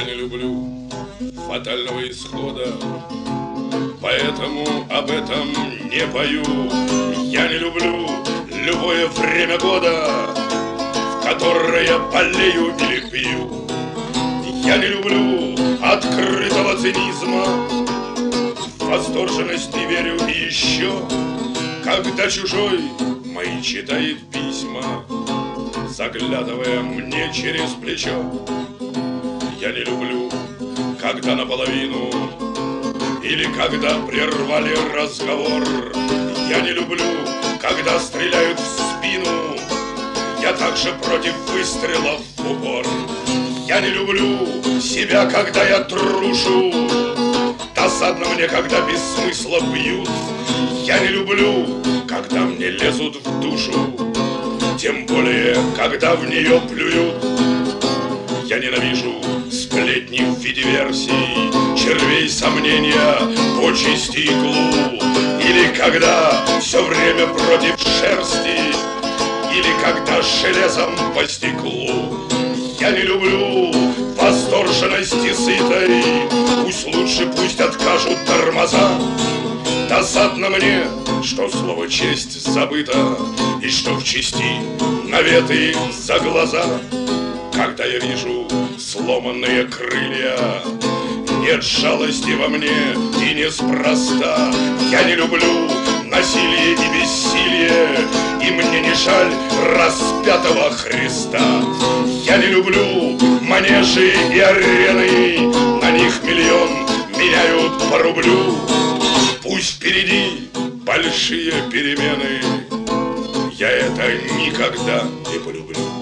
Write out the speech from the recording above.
Я не люблю фатального исхода, поэтому об этом не пою. Я не люблю любое время года, в которое болею или пью. Я не люблю открытого цинизма, в восторженность не верю. И еще, когда чужой мои читает письма, заглядывая мне через плечо. Я не люблю, когда наполовину или когда прервали разговор. Я не люблю, когда стреляют в спину. Я также против выстрелов в упор. Я не люблю себя, когда я трушу. Досадно мне, когда без смысла бьют. Я не люблю, когда мне лезут в душу, тем более, когда в нее плюют. Я ненавижу сплетни в виде версий, червей сомнения, почести и иглу. Или когда все время против шерсти, или когда железом по стеклу. Я не люблю восторженности сытой, пусть откажут тормоза. Досадно мне, что слово честь забыто, и что в чести наветы за глаза. Когда я вижу сломанные крылья, нет жалости во мне и неспроста. Я не люблю насилие и бессилие, и мне не жаль распятого Христа. Я не люблю манежи и арены, на них миллион меняют по рублю. Пусть впереди большие перемены, я это никогда не полюблю.